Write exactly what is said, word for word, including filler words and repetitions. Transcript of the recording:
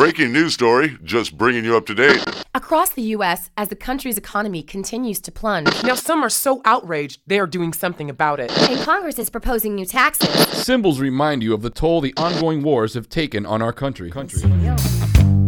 breaking news story, just bringing you up to date. Across the U S, as the country's economy continues to plunge. Now some are so outraged, they are doing something about it. And Congress is proposing new taxes. Symbols remind you of the toll the ongoing wars have taken on our country. country. Yeah.